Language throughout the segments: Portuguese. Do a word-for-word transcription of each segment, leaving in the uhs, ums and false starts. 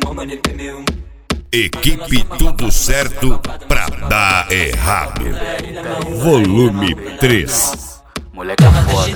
Equipe Tudo Certo pra dar errado. Volume três. Moleque foda.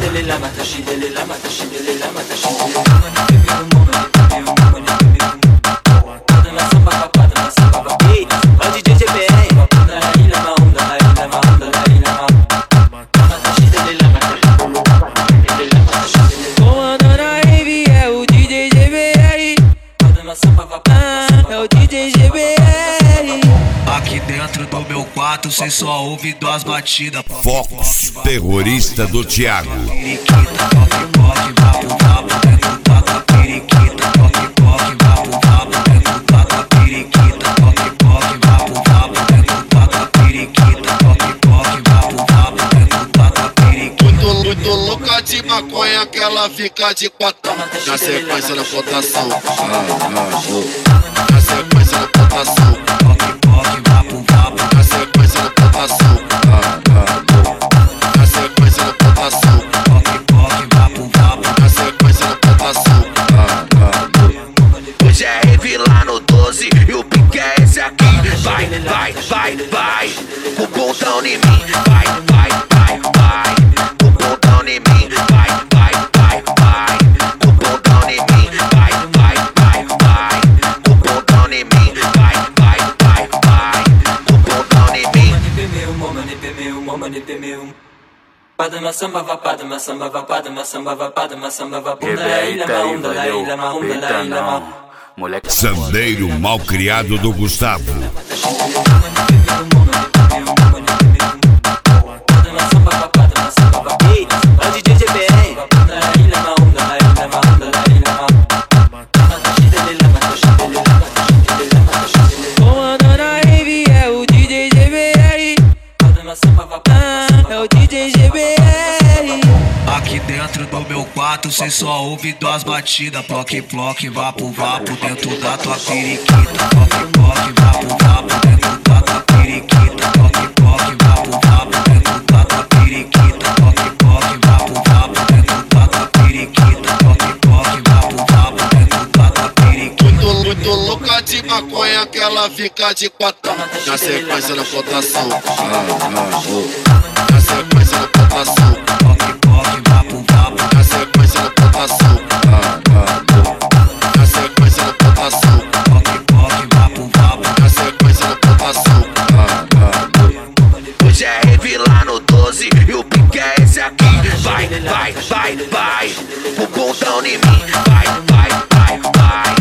Comandando a rave é o D J G B R. É o D J G B R. Aqui dentro do meu quarto cê só ouve duas batidas. Fox, terrorista do Thiago. Periquita, toque, toque, vapo, vapo, dentro da tua periquita. Toque, toque, vapo, vapo, dentro da tua periquita. Toque, toque, vapo, vapo, dentro da tua periquita. Toque, toque, vapo, vapo, dentro da tua periquita. Muito, muito louca de maconha que ela fica de quatão. Na sequência da cotação. Na sequência da cotação. Toque, toque, vapo, vapo. Na sequência da cotação. Na sequência da cotação. Toque, toque, vapo, vapo. Na sequência da cotação. Hoje é rave lá no doze e o pique é esse aqui. Vai, vai, vai, vai. O bundão em mim. Vai, vai, vai, vai. O bundão em mim. Vai, vai, vai, vai. O bundão em mim. Vai, vai, vai, vai. O bundão em mim. Vai, vai, vai, vai. O bundão em mim. Pada ma samba va pada ma samba va pada ma samba va pada ma samba va bunda Quebrei la aí, ilha tá ma aí, onda la valeu. ilha ma onda la Peita ilha ma. não. Moleque Sandeiro malcriado do Gustavo. Pada ma samba va pada ma samba va Ei, é o D J G B R. bunda la ilha ma onda la ilha ma onda la ilha ma. Comandando a rave é o D J G B R. Pada ma samba va pada É o D J G B R. Aqui dentro do meu quarto cê só ouve duas batidas. Ploque, ploque, vapo, vapo dentro da tua periquita. Ploque, ploque, vapo, vapo dentro da tua periquita. Ploque, ploque, vapo, vapo dentro da tua periquita. Ploque, ploque, vapo, vapo dentro da tua periquita. Ploque, ploque, vapo, vapo dentro da tua periquita. Muito, muito louca de maconha que ela fica de quatão. Na sequência da cotação. Na sequência da cotação. Ploque, ploque, vapo, vapo. Na sequência da cotação. Na sequência da cotação. Ploque, ploque, vapo, vapo. Na sequência da cotação. Hoje é rave lá no doze e o pique é esse aqui. Vai, vai, vai, vai. O bundão em mim. Vai, vai, vai, vai.